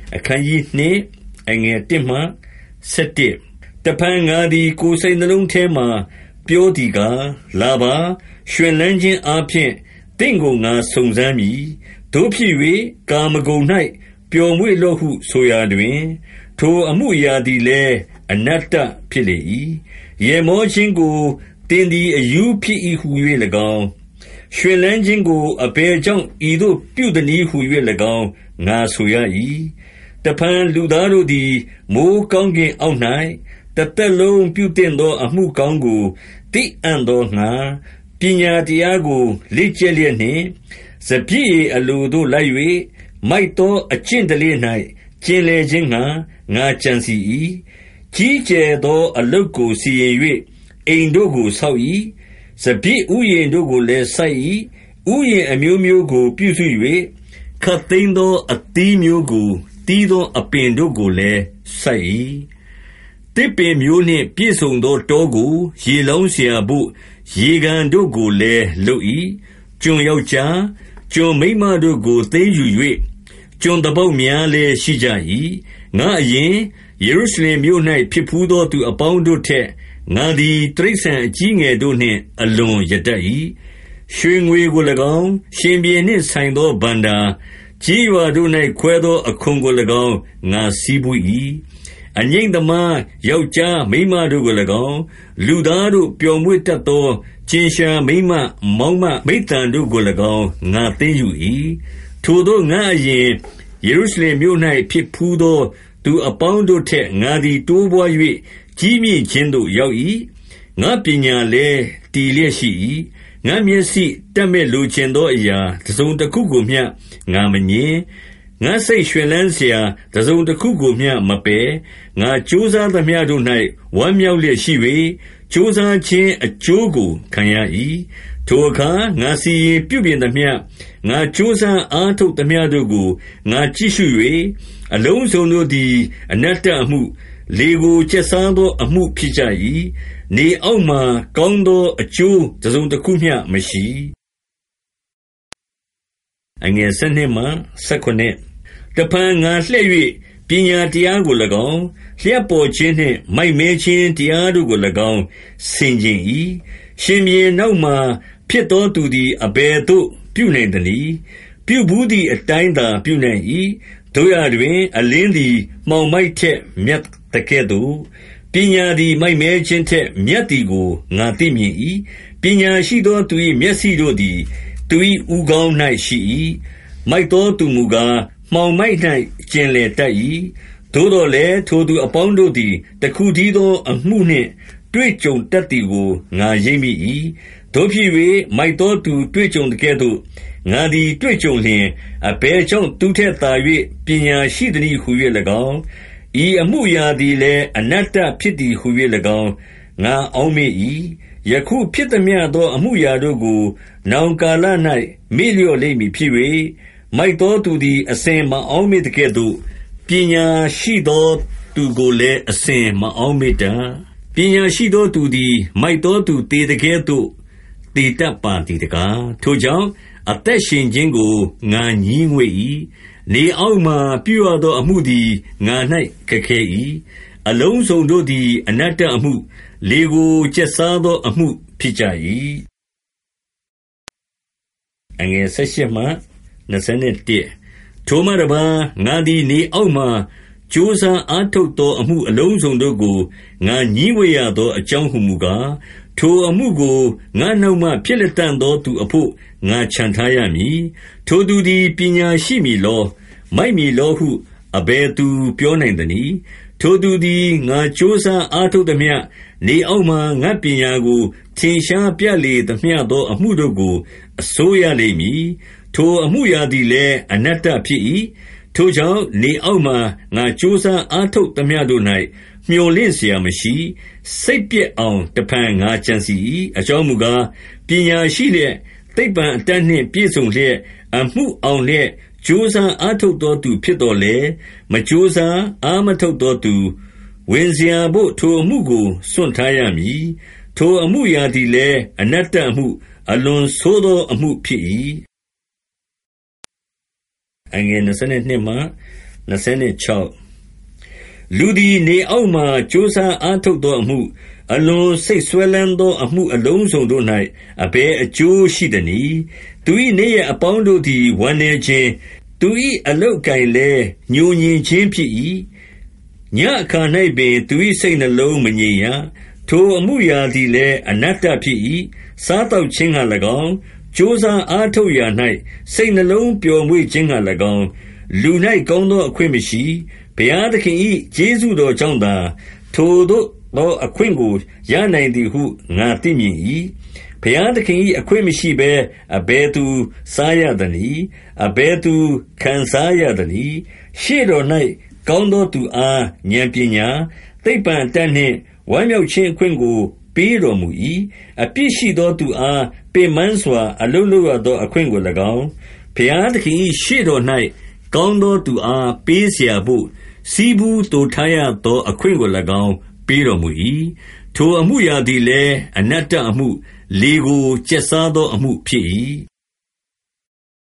အခန်းကြီး2အငယ်1မှ7တဖန်ငါသည်ကိုယ်စိတ်နှလုံးထဲမှပြောသည်ကားလာပါရှင်လန်းခြင်းအားဖြင့်တင့်ကိုငါစုံစမ်းမည်တို့ဖြစ်၍ကာမဂုဏ်၌ပျော်မွေ့လော့ဟုဆိုရာတွင်ထိုအမှုအရာသည်လည်းအနတ္တဖြစ်လေ၏ရေမောခြင်းကိုတင်သည်အယူဖြစ်၏ဟု၍၎င်းရှင်လန်းခြင်းကိုအဘယ်ကြောင့်ဤသို့ပြုသည်နည်းဟု၍၎င်းငါဆိုရ၏တဖန်လူသားတို့သည်မိုးကောင်းကင်အောက်၌တသက်လုံးပြုတင်သောအမှုကောင်းကိုသိအံ့သောငါပညာတရားကိုလေ့ကျက်လျက်နှင့်စပြည့်၏အလိုသို့လိုက်၍မိုက်သောအကျင့်တလေ၌ကျင်လည်ခြင်းငါကြံစီ၏ကြီးကျယ်သောအလုတ်ကိုစီရင်၍အိမ်တို့ကိုဆောက်၏စပြည့်ဥယျာဉ်တို့ကိုလည်းစိုက်၏ဥယျာဉ်အမျိုးမျိုးကိုပြုစု၍ခတ်သိမ်းသောအသီးမျိုးကိုတီးသောအပင်တို့ကိုလည်းစိုက်၏တစ်ပင်မျိုးနှင့်ပြည့်စုံသောတောကိုရေလောင်းเสียဖို့ရေကန်တို့ကိုလည်းလုပ်၏ကျွန်ယောက်ျားကျွန်မိန်းမတို့ကိုသိမ်းယူ၍ကျွန်တပုတ်များလည်းရှိကြ၏ငါအရင်ယေရုရှလင်မြို့၌ဖြစ်ဖူးသောသူအပေါင်းတို့ထက်ငါသည်တိရစ္ဆာန်အကြီးငယ်တို့နှင့်အလွန်ရတတ်၏ရွှေငွေကို၎င်းရှင်ဘုရင်နှင့်ဆိုင်သောဘဏ္ဍာကြီးရွာတို့၌ခွဲသောအခွန်ကို၎င်းငါစီးပူး၏အငိမ့်သမားယောက်ျားမိန်းမတို့ကို၎င်းလူသားတို့ပျော်မွေ့တတ်သောကျင်ရှာမိန်းမမောင်းမမိဿံတို့ကို၎င်းငါသိမ်းယူ၏ထိုသောငါအရင်ယေရုရှလင်မြို့၌ဖြစ်ဖူးသောသူအပေါင်းတို့ထက်ငါသည်တိုးပွား၍ကြီးမြင့်ခြင်းသို့ရောက်၏ငါပညာလည်းတည်လျက်ရှိ၏ငါမျက်စိတက်မဲ့လိုချင်သောအရာတစ်စုံတစ်ခုကိုမျှငါမငြင်းငါစိတ်ရွှင်လန်းเสียတစ်စုံတစ်ခုကိုမျှမပယ်ငါကြိုးစားသမျှတို့၌ဝမ်းမြောက်လျက်ရှိ၍ကြိုးစားခြင်းအကျိုးကိုခံရ၏ထိုအခါငါစီရင်ပြုပြင်သမျှငါကြိုးစားအားထုတ်သမျှတို့ကိုငါကြည့်ရှု၍အလုံးစုံတို့သည်အနတ္တအမှုလေကိုကျက်စားသောအမှုဖြစ်ကြ၏နေအောက်မှကောင်းသောအကျိုးတစ်စုံတစ်ခုမျှမရှိအငယ်7မှ19တဖန်ငါလှည့်၍ပညာတရားကို၎င်းလျှက်ပေါ်ခြင်းနှင့်မိုက်မဲခြင်းတရားတို့ကို၎င်းဆင်ခြင်၏ရှင်ဘုရင်နောက်မှဖြစ်သောသူသည်အဘယ်သို့ပြုနိုင်သနည်းပြုဘူးသည့်အတိုင်းသာပြုနိုင်၏တို့ရတွင်အလင်းသည်မှောင်မိုက်ထက်မြတ်တကဲ့သို့ပညာသည်မိုက်မဲခြင်းထက်မြတ်သည်ကိုငါသိမြင်၏ပညာရှိသောသူ၏မျက်စိတို့သည်သူ၏ဥကောင်း၌ရှိ၏မိုက်သောသူမူကားမှောင်မိုက်၌ကျင်လည်တတ်၏သို့တော်လည်းထိုသူအပေါင်းတို့သည်တခုတည်းသောအမှုနှင့်တွေ့ကြုံတတ်သည်ကိုငါရိပ်မိ၏တို့ဖြစ်၍မိုက်သောသူတွေ့ကြုံတကဲ့သို့ငါသည်တွေ့ကြုံလျင်အဘယ်ကြောင့်သူထက်သာ၍ပညာရှိသည်ဟု၍၎င်းဤအမှုရာသည်လည်းအနတ္တဖြစ်သည်ဟု၍၎င်းငါအောက်မေ့၏ယခုဖြစ်သည်မြသောအမှုရာတို့ကိုနောင်ကာလ၌မေ့လျော့လိမ့်မည်ဖြစ်၍မိုက်သောသူသည်အစဉ်မအောက်မေ့တကဲ့သို့ပညာရှိသောသူကိုလည်းအစဉ်မအောက်မေ့တတ်ပညာရှိသောသူသည်မိုက်သောသူတည်တကဲ့သို့တည်တတ်ပါသည်တကားထိုကြောင့်အသက်ရှင်ခြင်းကိုငါငြီးငွေ့၏နေအောက်မှပြုရသောအမှုသည်ငါ၌ခက်ခဲ၏အလုံးစုံတို့သည်အနတ္တအမှုလေကိုကျက်စားသောအမှုဖြစ်ကြ၏အငယ်18မှ21ထိုမှတပါးငါသည်နေအောက်မှကြိုးစားအားထုတ်သောအမှုအလုံးစုံတို့ကိုငါငြီးဝေရသောအကြောင်းဟုမူကားထိုအမှုကိုငါနောက်မှဖြစ်လက်တန်သောသူအဖို့ငါချန်ထားရမည်ထိုသူသည်ပညာရှိမည်လောမိုက်မည်လောဟုအဘယ်သူပြောနိုင်သနည်းထိုသူသည်ငါကြိုးစားအားထုတ်သမျှနေအောက်မှငါပညာကိုထင်ရှားပြလေသမျှသောအမှုတို့ကိုအစိုးရလိမ့်မည်ထိုအမှုရာသည်လည်းအနတ္တဖြစ်၏ထိုကြောင့်နေအောက်မှငါကြိုးစားအားထုတ်သမျှတို့၌မျှော်လင့်เสียမရှိစိတ်ပြည့်အောင်တဖန်ငါကြံစီ၏အကြောင်းမူကားပညာရှိလျက်သိပ္ပံအတတ်နှင့်ပြည့်စုံလျက်အမှုအောင်လျက်ကြိုးစားအားထုတ်သောသူဖြစ်တော်လေမကြိုးစားအားမထုတ်သောသူဝင်เสียဖို့ထိုအမှုကိုစွန့်ထားရမည်ထိုအမှုရာသည်လည်းအနတ္တအမှုအလွန်ဆိုးသောအမှုဖြစ်၏အငယ်22မှလူသည်နေအောက်မှကြိုးစားအားထုတ်သောအမှု၊အလွန်စိတ်စွဲလမ်းသောအမှုအလုံးစုံတို့၌အဘယ်အကျိုးရှိသနည်း။သူ၏နေ့ရက်အပေါင်းတို့သည်ဝမ်းနည်းခြင်း၊သူ၏အလုပ်အကိုင်လည်းငြိုငြင်ခြင်းဖြစ်၏။ညဉ့်အခါ၌ပင်သူ၏စိတ်နှလုံးမငြိမ်ရ။ထိုအမှုအရာသည်လည်းအနတ္တဖြစ်၏။စားသောက်ခြင်းငှါ၎င်း၊ကြိုးစားအားထုတ်ရာ၌စိတ်နှလုံးပျော်မွေ့ခြင်းငှါ၎င်း၊လူ၌ကောင်းသောအခွင့်မရှိ။ဘုရားသခင်၏ကျေးဇူးတော်ကြောင့်သာထိုသို့သောအခွင့်ကိုရနိုင်သည်ဟုငါသိမြင်၏။ဘုရားသခင်၏အခွင့်မရှိဘဲအဘယ်သူစားရသနည်း။အဘယ်သူခံစားရသနည်း။ရှေ့တော်၌ကောင်းသောသူအားဥာဏ်ပညာ၊သိပ္ပံအတတ်နှင့်ဝမ်းမြောက်ခြင်းအခွင့်ကိုပေးတော်မူ၏။အပြစ်ရှိသောသူအားပင်ပန်းစွာအလုပ်လုပ်ရသောအခွင့်ကို၎င်း၊ဘုရားသခင်၏ရှေ့တော်၌ကောင်းသောသူအားပေးစရာဘို့ဆည်းဖူးသိုထားရသောအခွင့်ကို၎င်းပေးတော်မူ၏။ထိုအမှုအရာသည်လည်းအနတ္တအမှု၊လေကိုကျက်စားသောအမှုဖြစ်၏